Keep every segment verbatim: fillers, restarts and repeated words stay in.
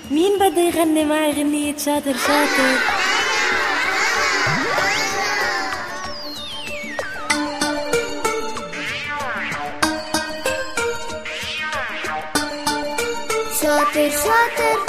مين بده يغني معي غنية شاطر شاطر؟ شاطر شاطر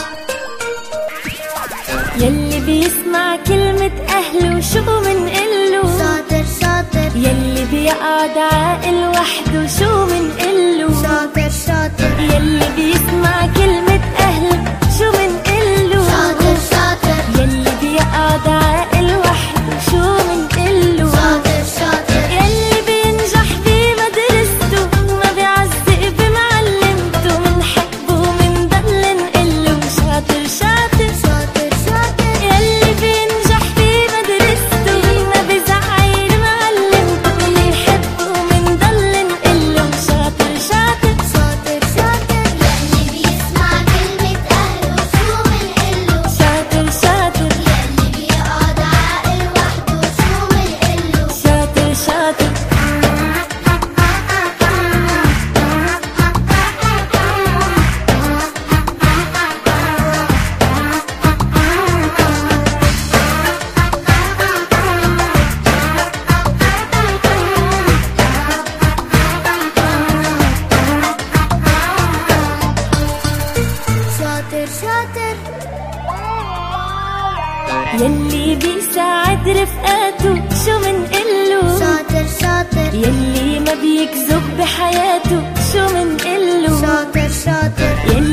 يلي بيسمع كلمة أهله شو منقله؟ شاطر شاطر يلي بيقعد عاقل وحده شو منقله؟ شاطر شاطر يلي بيسمع كلمة أهله شو منقله؟ شاطر شاطر يلي بيقعد عاقل وحده شو منقله؟ شاطر شاطر يلي بينجح بمدرسته ما بيعزق بمعلمته منحبه ومنضل نقله شاطر شاطر شاطر شاطر يلي بينجح بمدرسته ما بيزعل معلمته منحبه ومنضل نقله شاطر شاطر شاطر شاطر يلي بيسمع كلمة أهله شو منقله شاطر شاطر يلي بيقعد عاقل وحده شو منقله شاطر شاطر شاطر شاطر يلي بيساعد رفقاته شو منقله؟ شاطر شاطر يلي ما بيكذب بحياته شو منقله؟ شاطر شاطر يلي